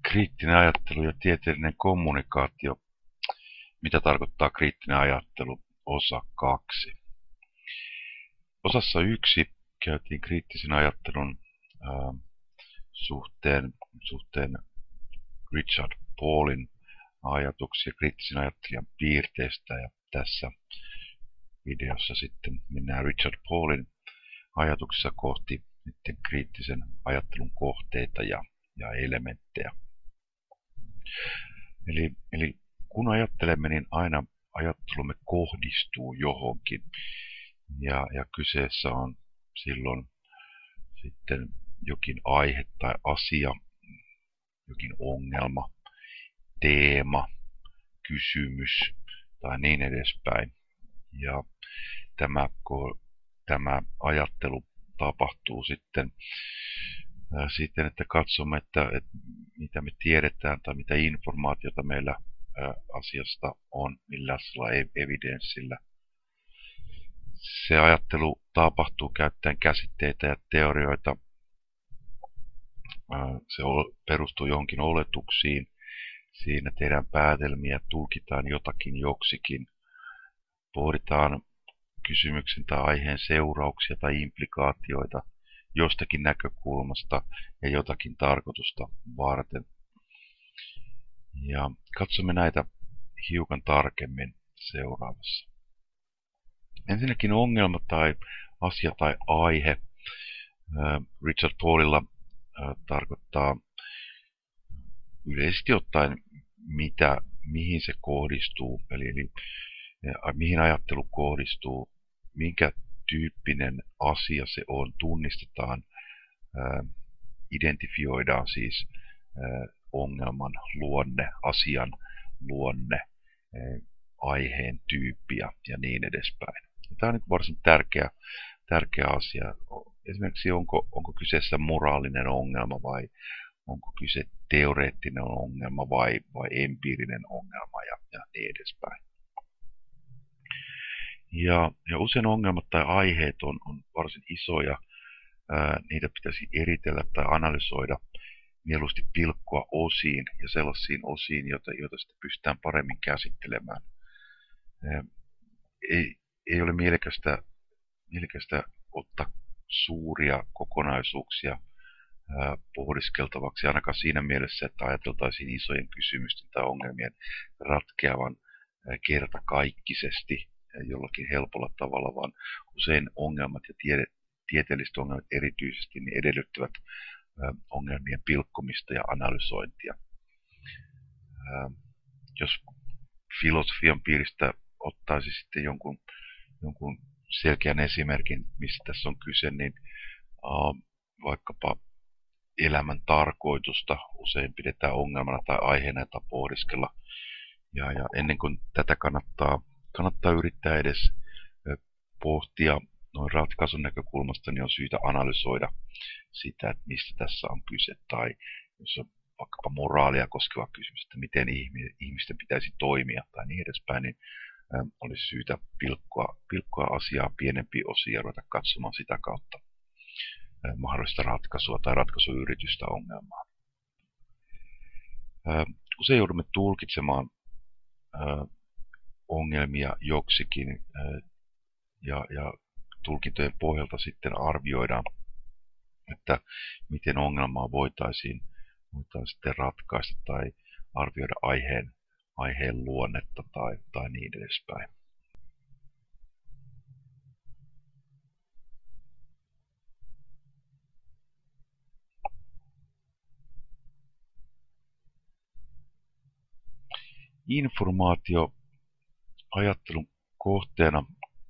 Kriittinen ajattelu ja tieteellinen kommunikaatio. Mitä tarkoittaa kriittinen ajattelu? Osa 2. Osassa 1 käytiin kriittisen ajattelun suhteen Richard Paulin ajatuksia kriittisen ajattelijan piirteistä, ja tässä videossa sitten mennään Richard Paulin ajatuksessa kohti kriittisen ajattelun kohteita ja elementtejä. Eli kun ajattelemme, niin aina ajattelumme kohdistuu johonkin, ja kyseessä on silloin sitten jokin aihe tai asia, jokin ongelma, teema, kysymys tai niin edespäin. Ja tämä ajattelu tapahtuu sitten siten, että katsomme, että mitä me tiedetään tai mitä informaatiota meillä asiasta on, millaisella evidenssillä. Se ajattelu tapahtuu käyttäen käsitteitä ja teorioita. Se perustuu johonkin oletuksiin. Siinä tehdään päätelmiä, tulkitaan jotakin joksikin. Pohditaan kysymyksen tai aiheen seurauksia tai implikaatioita jostakin näkökulmasta ja jotakin tarkoitusta varten. Ja katsomme näitä hiukan tarkemmin seuraavassa. Ensinnäkin ongelma tai asia tai aihe Richard Paulilla tarkoittaa yleisesti ottaen mihin se kohdistuu, eli mihin ajattelu kohdistuu, minkä tyyppinen asia se on, tunnistetaan, identifioidaan siis ongelman luonne, asian luonne, aiheen tyyppi ja niin edespäin. Tämä on nyt varsin tärkeä asia. Esimerkiksi onko kyseessä moraalinen ongelma vai onko kyse teoreettinen ongelma vai empiirinen ongelma ja niin edespäin. Ja usein ongelmat tai aiheet on varsin isoja. Niitä pitäisi eritellä tai analysoida, mieluusti pilkkoa osiin ja sellaisiin osiin, joita sitten pystytään paremmin käsittelemään. Ei ole mielekästä ottaa suuria kokonaisuuksia pohdiskeltavaksi, ainakaan siinä mielessä, että ajateltaisiin isojen kysymysten tai ongelmien ratkeavan kertakaikkisesti jollakin helpolla tavalla, vaan usein ongelmat ja tieteelliset ongelmat erityisesti niin edellyttävät ongelmien pilkkomista ja analysointia. Jos filosofian piiristä ottaisi sitten jonkun selkeän esimerkin, mistä tässä on kyse, niin vaikkapa elämän tarkoitusta usein pidetään ongelmana tai aiheena, jota pohdiskella. Ja ennen kuin tätä kannattaa yrittää edes pohtia noin ratkaisun näkökulmasta, niin on syytä analysoida sitä, että mistä tässä on kyse, tai jos on vaikkapa moraalia koskeva kysymys, että miten ihmisten pitäisi toimia tai niin edespäin, niin olisi syytä pilkkoa asiaa pienempiin osiin ja ruveta katsomaan sitä kautta mahdollista ratkaisua tai ratkaisuyritystä ongelmaan. Usein joudumme tulkitsemaan ongelmia joksikin ja tulkintojen pohjalta sitten arvioidaan, että miten ongelmaa voitaisiin sitten ratkaista tai arvioida aiheen luonnetta tai niin edespäin. Informaatio ajattelun kohteena.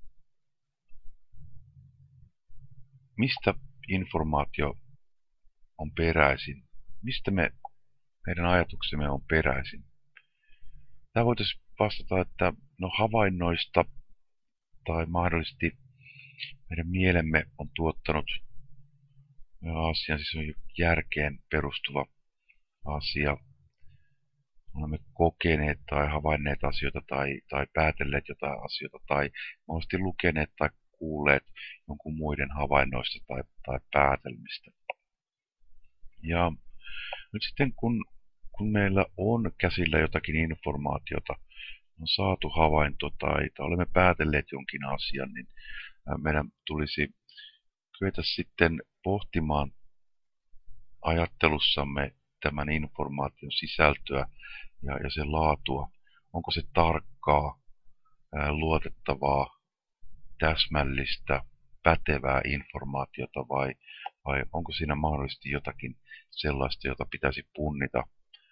Mistä informaatio on peräisin? Mistä meidän ajatuksemme on peräisin? Tämä voitaisiin vastata, että havainnoista tai mahdollisesti meidän mielemme on tuottanut asian, siis on järkeen perustuva asia. Olemme kokeneet tai havainneet asioita tai päätelleet jotain asioita tai mahdollisesti lukeneet tai kuulleet jonkun muiden havainnoista tai päätelmistä. Ja nyt sitten kun kun meillä on käsillä jotakin informaatiota, on saatu havainto tai olemme päätelleet jonkin asian, niin meidän tulisi kyetä sitten pohtimaan ajattelussamme tämän informaation sisältöä ja sen laatua. Onko se tarkkaa, luotettavaa, täsmällistä, pätevää informaatiota vai onko siinä mahdollisesti jotakin sellaista, jota pitäisi punnita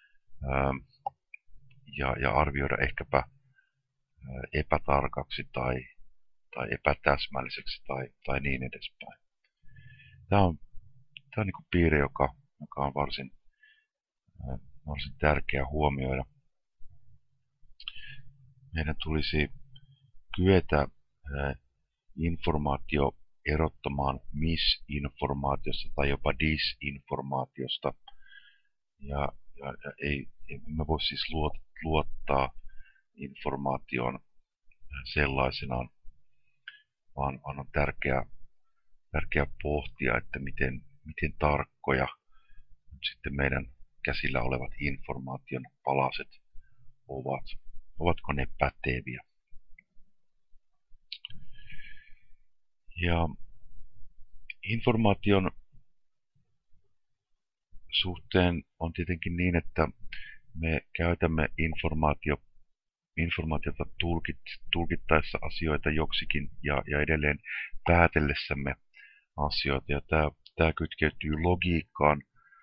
ja arvioida ehkäpä epätarkaksi tai epätäsmälliseksi tai niin edespäin. Tämä on niin kuin piirre, joka on varsin tärkeä huomioida. Meidän tulisi kyetä informaatio erottamaan misinformaatiosta tai jopa disinformaatiosta. Ja emme voi siis luottaa informaatioon sellaisenaan, vaan on tärkeää pohtia, että miten tarkkoja sitten meidän käsillä olevat informaation palaset ovat. Ovatko ne päteviä? Ja informaation suhteen on tietenkin niin, että me käytämme informaatiota tulkittaessa asioita joksikin ja edelleen päätellessämme asioita. Ja tämä kytkeytyy logiikkaan.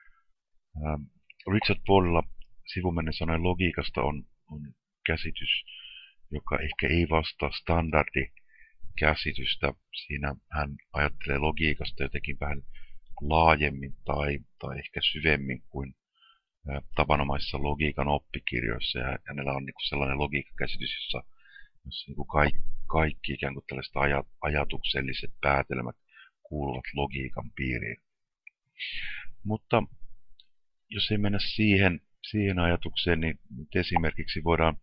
Richard Paulilla sivumennen sanoen logiikasta on käsitys, joka ehkä ei vastaa standardikäsitystä. Siinä hän ajattelee logiikasta jotenkin vähän laajemmin tai ehkä syvemmin kuin tavanomaisissa logiikan oppikirjoissa. Ja hänellä on niin kuin sellainen logiikkakäsitys, jossa niin kuin kaikki ikään kuin tällaiset ajatukselliset päätelmät kuuluvat logiikan piiriin. Mutta jos ei mennä siihen ajatukseen, niin nyt esimerkiksi voidaan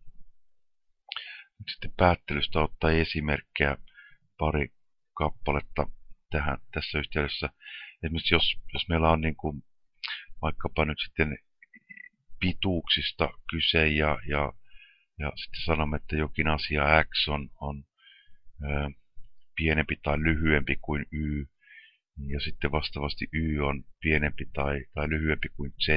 nyt sitten päättelystä ottaa esimerkkejä pari kappaletta tässä yhteydessä. Esimerkiksi jos meillä on niin kuin vaikkapa nyt sitten pituuksista kyse ja sitten sanomme, että jokin asia X on pienempi tai lyhyempi kuin Y, ja sitten vastaavasti Y on pienempi tai lyhyempi kuin Z,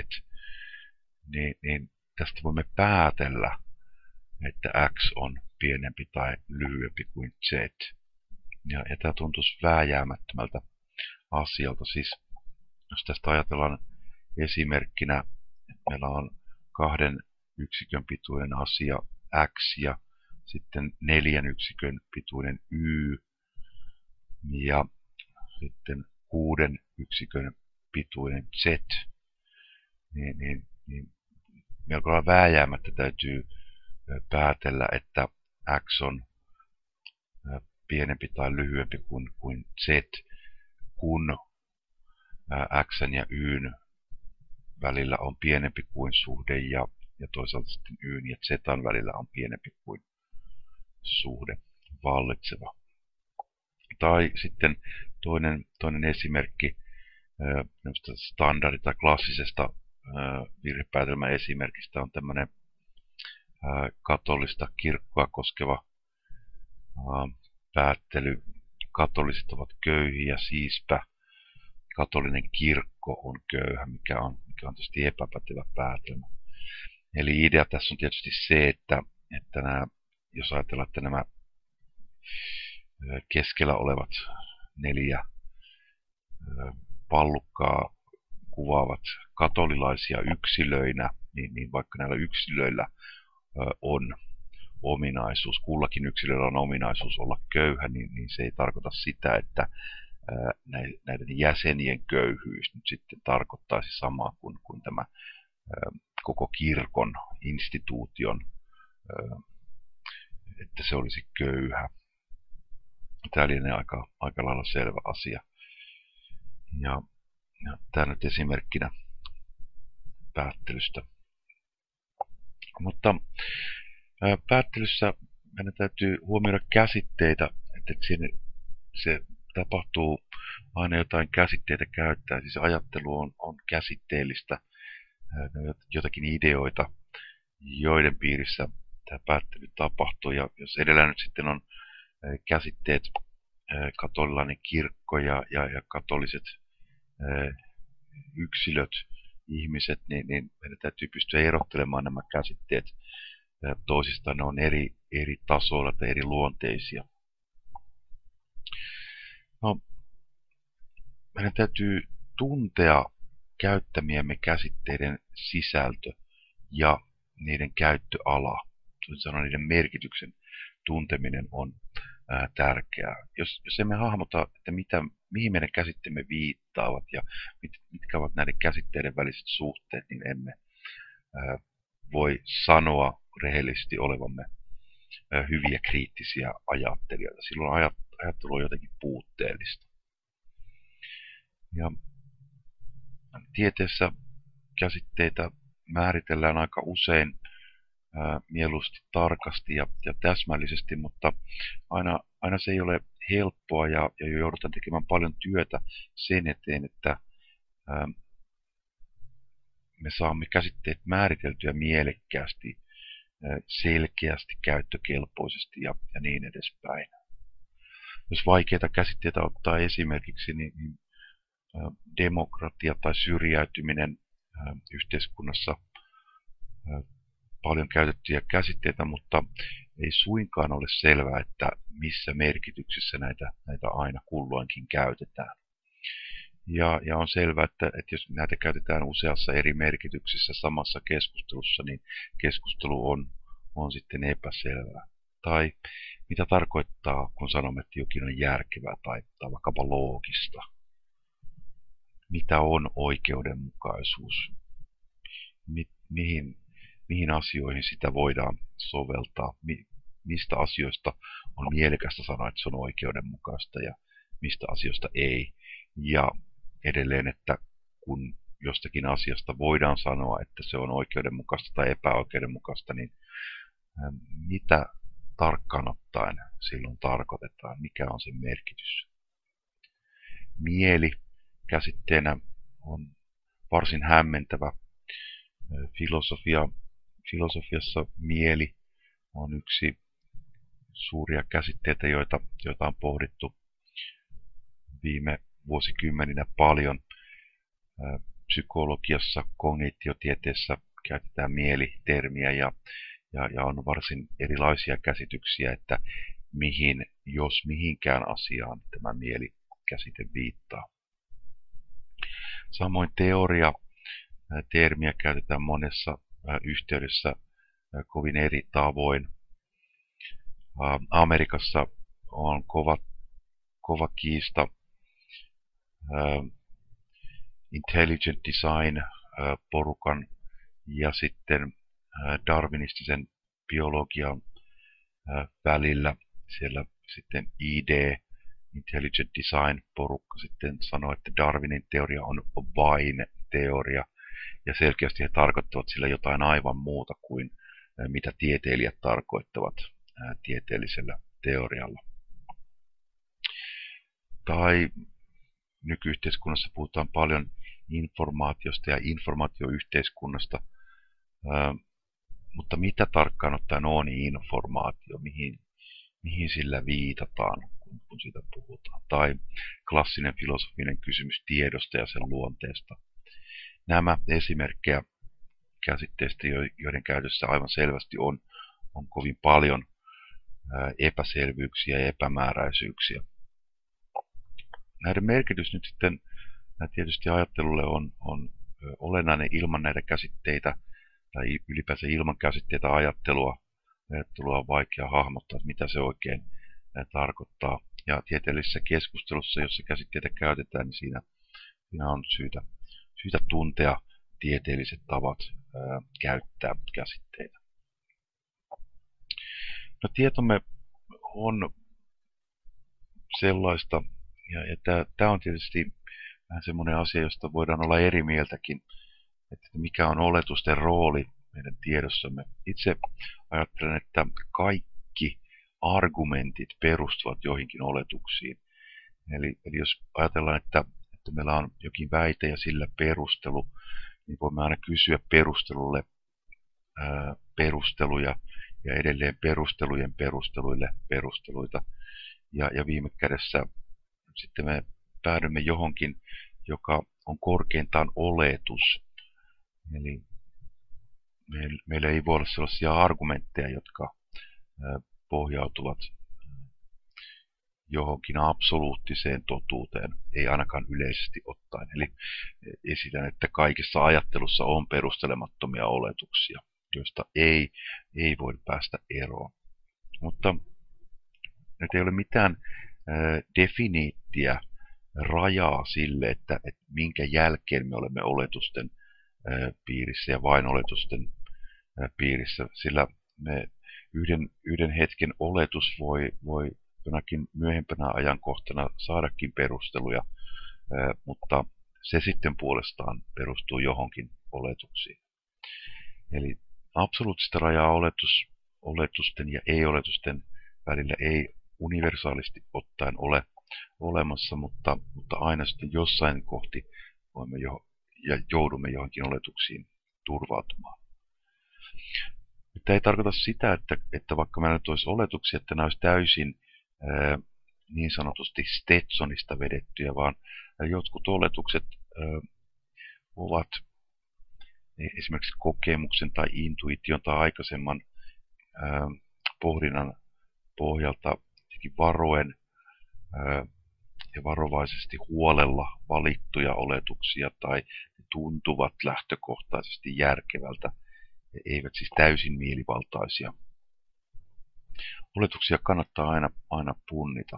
niin tästä voimme päätellä, että X on pienempi tai lyhyempi kuin Z. Ja tämä tuntuisi vääjäämättömältä asialta. Siis jos tästä ajatellaan esimerkkinä, että meillä on 2 yksikön pituinen asia X ja sitten 4 yksikön pituinen Y ja sitten 6 yksikön pituinen Z, niin melko lailla vääjäämättä täytyy päätellä, että X on pienempi tai lyhyempi kuin Z, kun X ja Yn välillä on pienempi kuin suhde ja toisaalta sitten Yn ja Z:n välillä on pienempi kuin suhde vallitseva. Tai sitten toinen esimerkki standardi- tai klassisesta virhepäätelmäesimerkistä on tämmöinen katolista kirkkoa koskeva päättely. Katoliset ovat köyhiä, siispä katolinen kirkko on köyhä, mikä on tietysti epäpätevä päätelmä. Eli idea tässä on tietysti se, että jos ajatellaan, että nämä keskellä olevat 4 pallukkaa kuvaavat katolilaisia yksilöinä, niin vaikka näillä yksilöillä on ominaisuus, kullakin yksilöllä on ominaisuus olla köyhä, niin se ei tarkoita sitä, että näiden jäsenien köyhyys nyt sitten tarkoittaisi samaa kuin tämä koko kirkon instituution, että se olisi köyhä. Tämä lienee aika lailla selvä asia. Ja tämä nyt esimerkkinä päättelystä. Mutta päättelyssä meidän täytyy huomioida käsitteitä, että se tapahtuu aina jotain käsitteitä käyttää. Siis ajattelu on käsitteellistä. jotakin ideoita, joiden piirissä tämä päättely tapahtuu. Ja jos edellä nyt sitten on käsitteet katolilainen kirkko ja katoliset yksilöt, ihmiset, niin meidän täytyy pystyä erottelemaan nämä käsitteet toisistaan. Ne on eri tasoilla tai eri luonteisia. No, meidän täytyy tuntea käyttämiemme käsitteiden sisältö ja niiden käyttöala. Toisin sanoen niiden merkityksen tunteminen on tärkeää. Jos emme hahmota, että mihin meidän käsitteemme viittaavat ja mitkä ovat näiden käsitteiden väliset suhteet, niin emme voi sanoa rehellisesti olevamme hyviä kriittisiä ajattelijoita. Silloin ajattelu on jotenkin puutteellista. Ja tieteessä käsitteitä määritellään aika usein mieluusti tarkasti ja täsmällisesti, mutta aina se ei ole helppoa ja joudutaan tekemään paljon työtä sen eteen, että me saamme käsitteet määriteltyä mielekkäästi, selkeästi, käyttökelpoisesti ja niin edespäin. Jos vaikeita käsitteitä ottaa esimerkiksi, niin demokratia tai syrjäytyminen yhteiskunnassa paljon käytettyjä käsitteitä, mutta ei suinkaan ole selvää, että missä merkityksessä näitä aina kulloinkin käytetään. Ja on selvää, että jos näitä käytetään useassa eri merkityksissä samassa keskustelussa, niin keskustelu on sitten epäselvää. Tai mitä tarkoittaa, kun sanomme, että jokin on järkevää tai vaikkapa loogista. Mitä on oikeudenmukaisuus? Mihin asioihin sitä voidaan soveltaa? Mistä asioista on mielekästä sanoa, että se on oikeudenmukaista ja mistä asioista ei? Ja edelleen, että kun jostakin asiasta voidaan sanoa, että se on oikeudenmukaista tai epäoikeudenmukaista, niin mitä tarkkaan ottaen silloin tarkoitetaan? Mikä on sen merkitys? Mieli käsitteenä on varsin hämmentävä. Filosofiassa mieli on yksi suuria käsitteitä, joita on pohdittu viime vuosikymmeninä paljon. Psykologiassa, kognitiotieteessä käytetään mielitermiä ja on varsin erilaisia käsityksiä, että mihin, jos mihinkään asiaan tämä mielikäsite viittaa. Samoin termiä käytetään monessa yhteydessä kovin eri tavoin. Amerikassa on kova kiista intelligent design porukan ja sitten darwinistisen biologian välillä. Siellä sitten intelligent design porukka sitten sanoo, että Darwinin teoria on vain teoria. Ja selkeästi he tarkoittavat sillä jotain aivan muuta kuin mitä tieteilijät tarkoittavat tieteellisellä teorialla. Tai nykyyhteiskunnassa puhutaan paljon informaatiosta ja informaatioyhteiskunnasta, mutta mitä tarkkaan ottaen on informaatio, mihin sillä viitataan, kun siitä puhutaan. Tai klassinen filosofinen kysymys tiedosta ja sen luonteesta. Nämä esimerkkejä käsitteistä, joiden käytössä aivan selvästi on kovin paljon epäselvyyksiä ja epämääräisyyksiä. Näiden merkitys nyt sitten tietysti ajattelulle on olennainen. Ilman näitä käsitteitä tai ylipäänsä ilman käsitteitä ajattelua on vaikea hahmottaa, mitä se oikein tarkoittaa. Ja tieteellisessä keskustelussa, jossa käsitteitä käytetään, niin siinä on syytä tuntea tieteelliset tavat käyttää käsitteitä. No, tietomme on sellaista, ja tämä on tietysti vähän semmoinen asia, josta voidaan olla eri mieltäkin, että mikä on oletusten rooli meidän tiedossamme. Itse ajattelen, että kaikki argumentit perustuvat joihinkin oletuksiin. Eli jos ajatellaan, että meillä on jokin väite ja sillä perustelu, niin voimme aina kysyä perustelulle perusteluja ja edelleen perustelujen perusteluille perusteluita. Ja viime kädessä sitten me päädymme johonkin, joka on korkeintaan oletus. Eli meillä ei voi olla sellaisia argumentteja, jotka pohjautuvat johonkin absoluuttiseen totuuteen, ei ainakaan yleisesti ottaen. Eli esitän, että kaikessa ajattelussa on perustelemattomia oletuksia, joista ei voi päästä eroon. Mutta nyt ei ole mitään definiittiä, rajaa sille, että minkä jälkeen me olemme oletusten piirissä ja vain oletusten piirissä, sillä me yhden hetken oletus voi jonakin myöhempänä ajankohtana saadakin perusteluja, mutta se sitten puolestaan perustuu johonkin oletuksiin. Eli absoluuttista rajaa oletusten ja ei-oletusten välillä ei universaalisti ottaen ole olemassa, mutta aina sitten jossain kohti voimme joudumme johonkin oletuksiin turvautumaan. Tämä ei tarkoita sitä, että vaikka meillä nyt olisi oletuksia, että nämä olisi täysin niin sanotusti Stetsonista vedettyjä, vaan jotkut oletukset ovat esimerkiksi kokemuksen tai intuition tai aikaisemman pohdinnan pohjalta varoen ja varovaisesti huolella valittuja oletuksia tai tuntuvat lähtökohtaisesti järkevältä, eivät siis täysin mielivaltaisia. Oletuksia kannattaa aina punnita.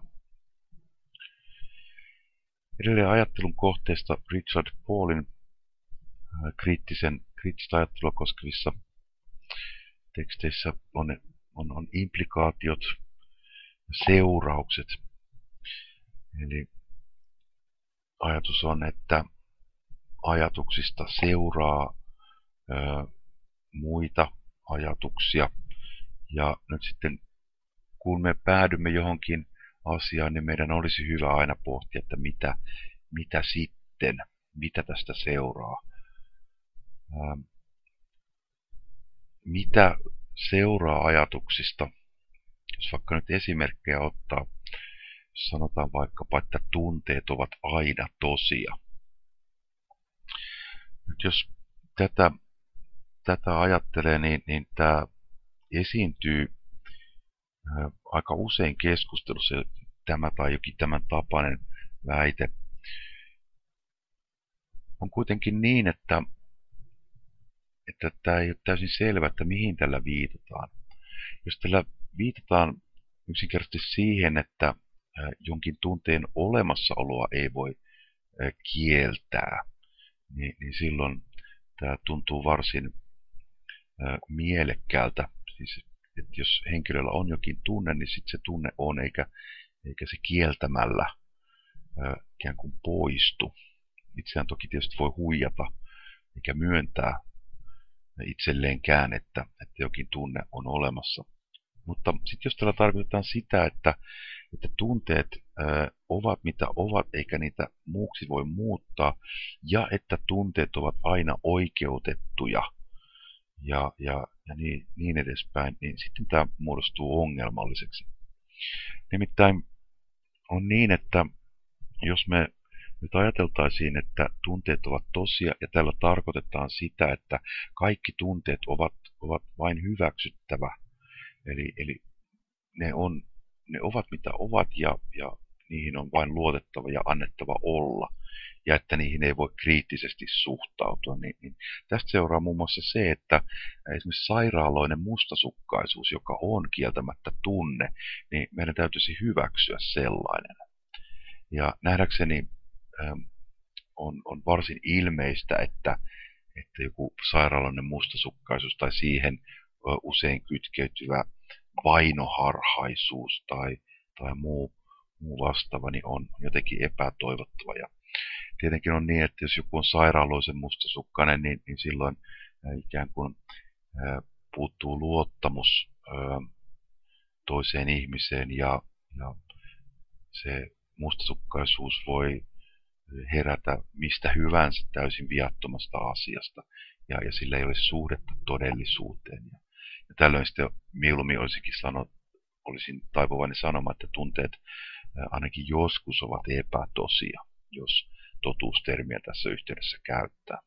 Edelleen ajattelun kohteesta Richard Paulin kriittistä ajattelua koskevissa teksteissä on implikaatiot ja seuraukset. Eli ajatus on, että ajatuksista seuraa muita ajatuksia. Ja nyt sitten kun me päädymme johonkin asiaan, niin meidän olisi hyvä aina pohtia, että mitä sitten, mitä tästä seuraa. Mitä seuraa ajatuksista? Jos vaikka nyt esimerkkejä ottaa, sanotaan vaikkapa, että tunteet ovat aina tosia. Nyt jos tätä ajattelee, niin tämä esiintyy aika usein keskustelussa tämä tai jokin tämän tapainen väite. On kuitenkin niin, että tämä ei ole täysin selvä, että mihin tällä viitataan. Jos tällä viitataan yksinkertaisesti siihen, että jonkin tunteen olemassaoloa ei voi kieltää, niin silloin tämä tuntuu varsin mielekkäältä. Siis, että jos henkilöllä on jokin tunne, niin sitten se tunne on, eikä se kieltämällä ikään kuin poistu. Itseään toki tietysti voi huijata, eikä myöntää itselleenkään, että jokin tunne on olemassa. Mutta sitten jos tällä tarkoitetaan sitä, että tunteet ovat mitä ovat, eikä niitä muuksi voi muuttaa, ja että tunteet ovat aina oikeutettuja, ja niin edespäin, niin sitten tämä muodostuu ongelmalliseksi. Nimittäin on niin, että jos me nyt ajateltaisiin, että tunteet ovat tosia, ja tällä tarkoitetaan sitä, että kaikki tunteet ovat vain hyväksyttävä, eli ne ovat mitä ovat, ja niihin on vain luotettava ja annettava olla, ja että niihin ei voi kriittisesti suhtautua. Niin tästä seuraa muun muassa se, että esimerkiksi sairaaloinen mustasukkaisuus, joka on kieltämättä tunne, niin meidän täytyisi hyväksyä sellainen. Ja nähdäkseni on varsin ilmeistä, että joku sairaaloinen mustasukkaisuus tai siihen usein kytkeytyvä vainoharhaisuus tai muu vastaava niin on jotenkin epätoivottava. Ja tietenkin on niin, että jos joku on sairaaloisen mustasukkainen, niin silloin ikään kuin puuttuu luottamus toiseen ihmiseen, ja se mustasukkaisuus voi herätä mistä hyvänsä täysin viattomasta asiasta, ja sillä ei ole suhdetta todellisuuteen. Ja tällöin sitten mieluummin olisin taipuvainen sanomaan, että tunteet ainakin joskus ovat epätosia, jos totuustermiä tässä yhteydessä käyttää.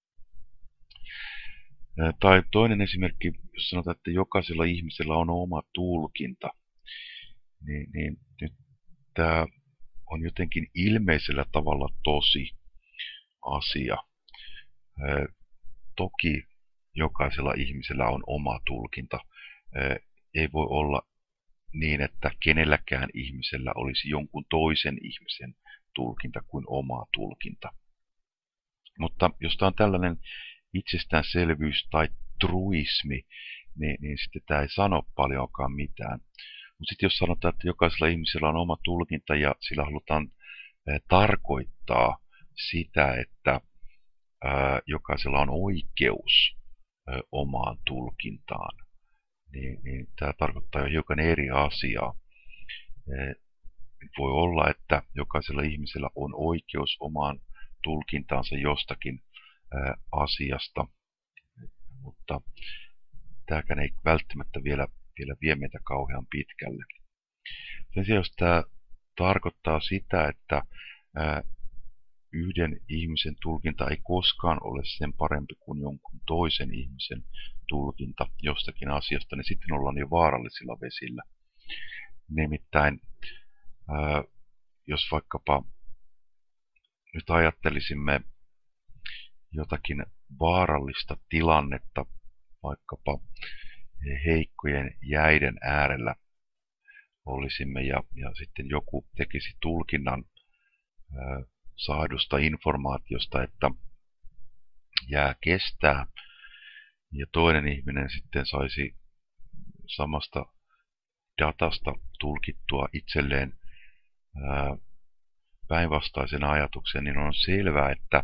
Tai toinen esimerkki, jos sanotaan, että jokaisella ihmisellä on oma tulkinta, niin nyt tämä on jotenkin ilmeisellä tavalla tosi asia. Toki jokaisella ihmisellä on oma tulkinta. Ei voi olla niin, että kenelläkään ihmisellä olisi jonkun toisen ihmisen tulkinta kuin oma tulkinta. Mutta jos tämä on tällainen itsestäänselvyys tai truismi, niin sitten tämä ei sano paljonkaan mitään. Mutta sitten jos sanotaan, että jokaisella ihmisellä on oma tulkinta ja sillä halutaan tarkoittaa sitä, että jokaisella on oikeus omaan tulkintaan, niin tämä tarkoittaa jo hiukan eri asiaa. Voi olla, että jokaisella ihmisellä on oikeus omaan tulkintaansa jostakin asiasta, mutta tämäkään ei välttämättä vielä vie meitä kauhean pitkälle. Sen sijaan, jos tämä tarkoittaa sitä, että yhden ihmisen tulkinta ei koskaan ole sen parempi kuin jonkun toisen ihmisen tulkinta jostakin asiasta, niin sitten ollaan jo vaarallisilla vesillä. Nimittäin, jos vaikkapa nyt ajattelisimme jotakin vaarallista tilannetta, vaikkapa heikkojen jäiden äärellä olisimme ja sitten joku tekisi tulkinnan saadusta informaatiosta, että jää kestää, ja toinen ihminen sitten saisi samasta datasta tulkittua itselleen päinvastaisen ajatuksen, niin on selvää, että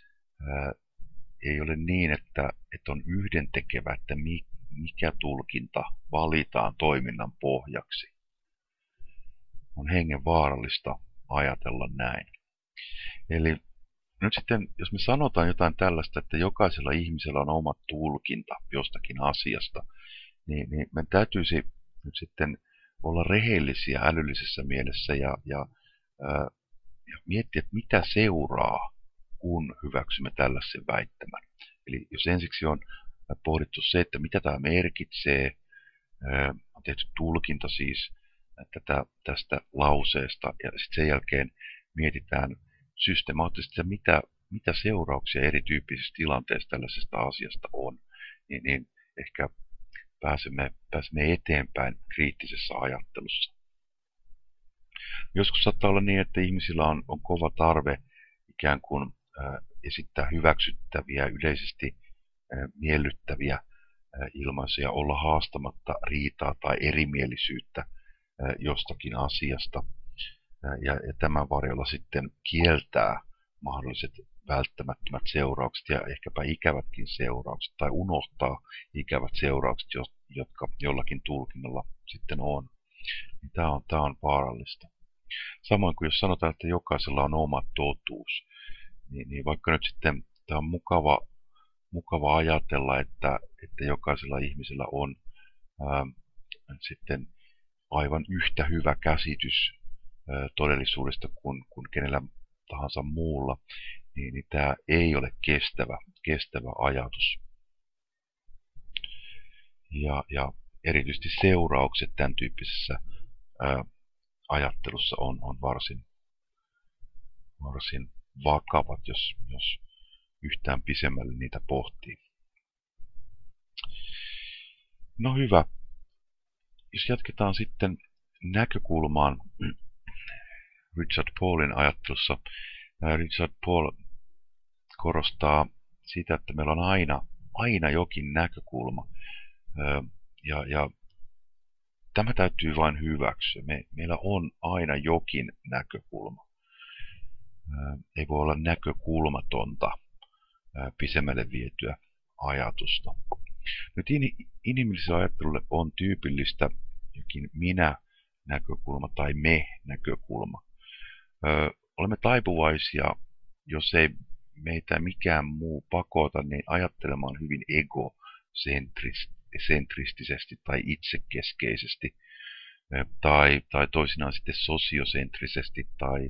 ei ole niin, että on yhdentekevä, että mikä tulkinta valitaan toiminnan pohjaksi. On hengen vaarallista ajatella näin. Eli nyt sitten, jos me sanotaan jotain tällaista, että jokaisella ihmisellä on oma tulkinta jostakin asiasta, niin meidän täytyisi nyt sitten olla rehellisiä älyllisessä mielessä ja miettiä, että mitä seuraa, kun hyväksymme tällaisen väittämän. Eli jos ensiksi on pohdittu se, että mitä tämä merkitsee, on tehty tulkinta siis tästä lauseesta, ja sitten sen jälkeen mietitään systemaattisesti, mitä seurauksia erityyppisissä tilanteissa tällaisesta asiasta on, niin ehkä pääsemme eteenpäin kriittisessä ajattelussa. Joskus saattaa olla niin, että ihmisillä on kova tarve ikään kuin esittää hyväksyttäviä, yleisesti miellyttäviä ilmaisuja, olla haastamatta riitaa tai erimielisyyttä jostakin asiasta. Ja tämän varjolla sitten kieltää mahdolliset välttämättömät seuraukset ja ehkäpä ikävätkin seuraukset, tai unohtaa ikävät seuraukset, jotka jollakin tulkinnalla sitten on. Tämä on vaarallista. Samoin kuin jos sanotaan, että jokaisella on oma totuus, niin vaikka nyt sitten tämä on mukava ajatella, että jokaisella ihmisellä on sitten aivan yhtä hyvä käsitys todellisuudesta kuin kenellä tahansa muulla, niin tämä ei ole kestävä ajatus. Ja erityisesti seuraukset tämän tyyppisessä ajattelussa on varsin vakavat, jos yhtään pisemmälle niitä pohtii. No hyvä. Jos jatketaan sitten näkökulmaan Richard Paulin ajattelussa. Richard Paul korostaa sitä, että meillä on aina jokin näkökulma. Ja tämä täytyy vain hyväksyä. Meillä on aina jokin näkökulma. Ei voi olla näkökulmatonta pisemmälle vietyä ajatusta. Nyt inhimilliselle ajattelulle on tyypillistä jokin minä-näkökulma tai me-näkökulma. Olemme taipuvaisia jos ei meitä mikään muu pakota, niin ajattelemaan hyvin egosentrisesti tai itsekeskeisesti tai toisinaan sitten sosiosentrisesti tai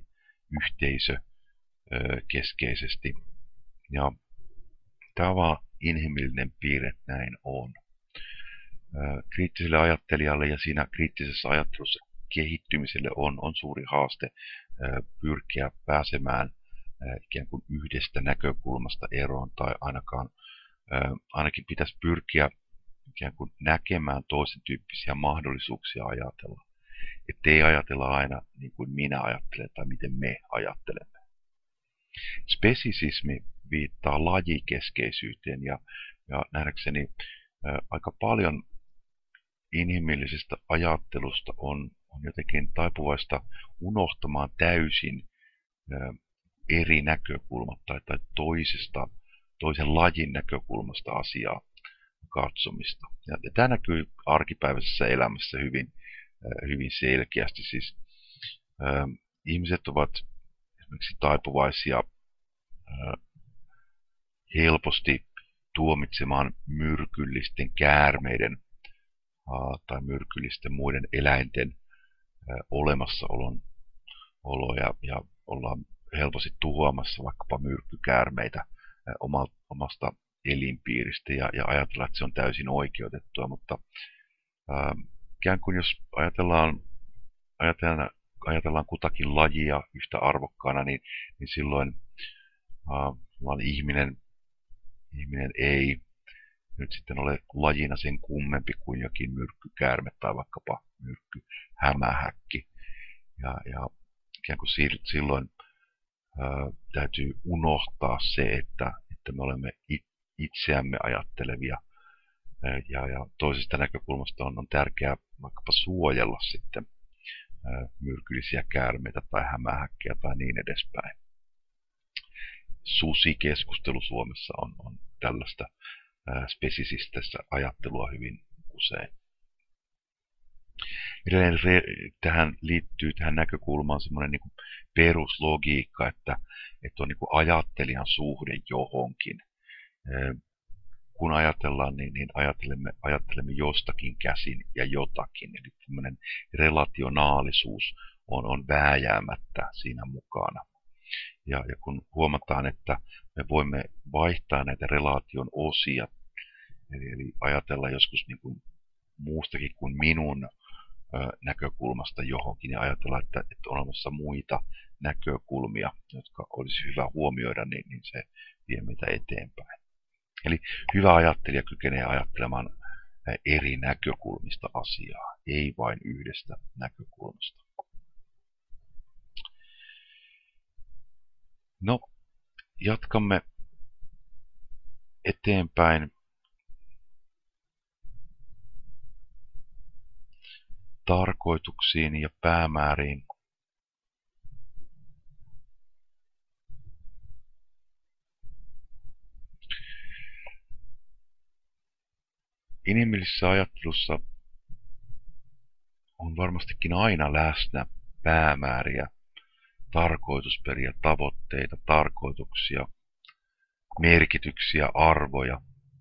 yhteisökeskeisesti. Ja tämä on vaan inhimillinen piirre, näin on. Kriittiselle ajattelijalle ja siinä kriittisessä ajattelussa kehittymiselle on suuri haaste pyrkiä pääsemään ikään kuin yhdestä näkökulmasta eroon tai ainakin pitäisi pyrkiä ikään kuin näkemään toisen tyyppisiä mahdollisuuksia ajatella. Että ei ajatella aina niin kuin minä ajattelen tai miten me ajattelemme. Spesisismi viittaa lajikeskeisyyteen ja nähdäkseni aika paljon inhimillisestä ajattelusta on jotenkin taipuvaista unohtamaan täysin eri näkökulmat tai toisen lajin näkökulmasta asiaa katsomista. Ja tämä näkyy arkipäiväisessä elämässä hyvin selkeästi. Siis, ihmiset ovat esimerkiksi taipuvaisia helposti tuomitsemaan myrkyllisten käärmeiden tai myrkyllisten muiden eläinten olemassaolo ja ollaan helposti tuhoamassa vaikkapa myrkkykäärmeitä omasta elinpiiristä ja ajatella, että se on täysin oikeutettua, mutta ikään kuin jos ajatellaan kutakin lajia yhtä arvokkaana, niin silloin ihminen ei nyt sitten ole lajina sen kummempi kuin jokin myrkkykäärme tai vaikkapa myrkkyhämähäkki. Ja ikään kuin silloin täytyy unohtaa se, että me olemme itseämme ajattelevia. Ja toisesta näkökulmasta on tärkeää vaikkapa suojella sitten myrkyllisiä käärmeitä tai hämähäkkejä tai niin edespäin. Susikeskustelu Suomessa on tällaista spesisististä ajattelua hyvin usein. Edelleen tähän näkökulmaan semmoinen niin kuin peruslogiikka, että on niin kuin ajattelijan suhde johonkin. Kun ajatellaan, niin ajattelemme jostakin käsin ja jotakin. Eli tämmöinen relationaalisuus on vääjäämättä siinä mukana. Ja kun huomataan, että me voimme vaihtaa näitä relaation osia, eli ajatella joskus niin kuin muustakin kuin minun näkökulmasta johonkin ja ajatella, että on olemassa muita näkökulmia, jotka olisi hyvä huomioida, niin se vie meitä eteenpäin. Eli hyvä ajattelija kykenee ajattelemaan eri näkökulmista asiaa, ei vain yhdestä näkökulmasta. No, jatkamme eteenpäin. Tarkoituksiin ja päämääriin. Inhimillisessä ajattelussa on varmastikin aina läsnä päämääriä, tarkoitusperiä, tavoitteita, tarkoituksia, merkityksiä, arvoja.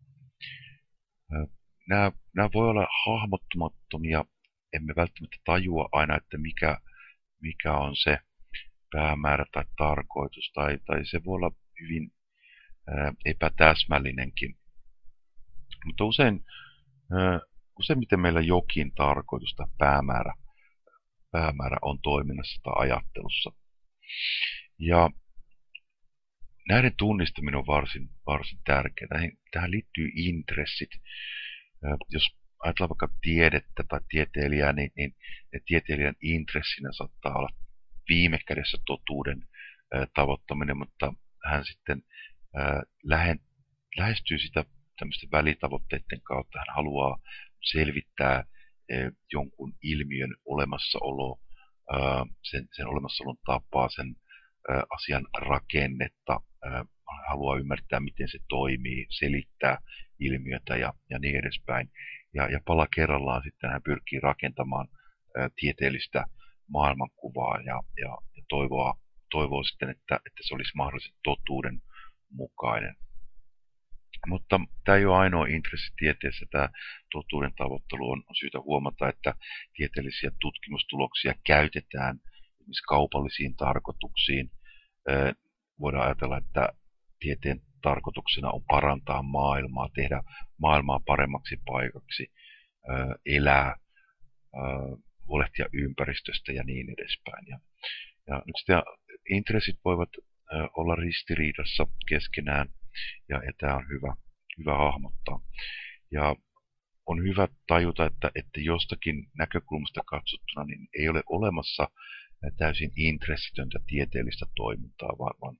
Nämä voi olla hahmottumattomia, emme välttämättä tajua aina, että mikä on se päämäärä tai tarkoitus, tai se voi olla hyvin epätäsmällinenkin. Mutta useimmiten meillä jokin tarkoitus tai päämäärä on toiminnassa tai ajattelussa. Ja näiden tunnistaminen on varsin tärkeää. Tähän liittyy intressit. Jos ajatellaan vaikka tiedettä tai tieteilijää, niin tieteilijän intressinä saattaa olla viime kädessä totuuden tavoittaminen, mutta hän sitten lähestyy sitä tämmöisten välitavoitteiden kautta. Hän haluaa selvittää jonkun ilmiön olemassaolo, sen olemassaolon tapaa, sen asian rakennetta, haluaa ymmärtää, miten se toimii, selittää ilmiötä ja niin edespäin. Ja pala kerrallaan sitten hän pyrkii rakentamaan tieteellistä maailmankuvaa ja toivoo sitten, että se olisi mahdollisen totuuden mukainen. Mutta tämä ei ole ainoa intressi tieteessä. Tämä totuuden tavoittelu on syytä huomata, että tieteellisiä tutkimustuloksia käytetään esimerkiksi kaupallisiin tarkoituksiin. Voidaan ajatella, että tieteen tarkoituksena on parantaa maailmaa, tehdä maailmaa paremmaksi paikaksi, elää, huolehtia ympäristöstä ja niin edespäin. Ja nyt sitten intressit voivat olla ristiriidassa keskenään, ja tämä on hyvä hahmottaa. Ja on hyvä tajuta, että jostakin näkökulmasta katsottuna niin ei ole olemassa täysin intressitöntä tieteellistä toimintaa, vaan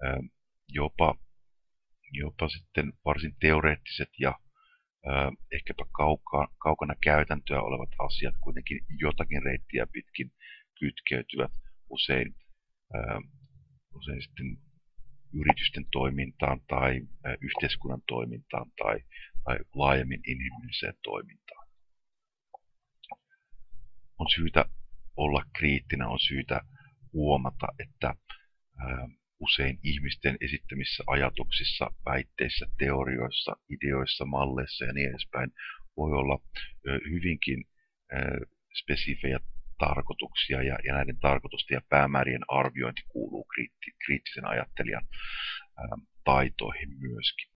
jopa sitten varsin teoreettiset ja ehkäpä kaukana käytäntöä olevat asiat kuitenkin jotakin reittiä pitkin kytkeytyvät usein sitten yritysten toimintaan tai yhteiskunnan toimintaan tai laajemmin inhimilliseen toimintaan. On syytä olla kriittinen, on syytä huomata, että usein ihmisten esittämissä ajatuksissa, väitteissä, teorioissa, ideoissa, malleissa ja niin edespäin voi olla hyvinkin spesifejä tarkoituksia ja näiden tarkoitusten ja päämäärien arviointi kuuluu kriittisen ajattelijan taitoihin myöskin.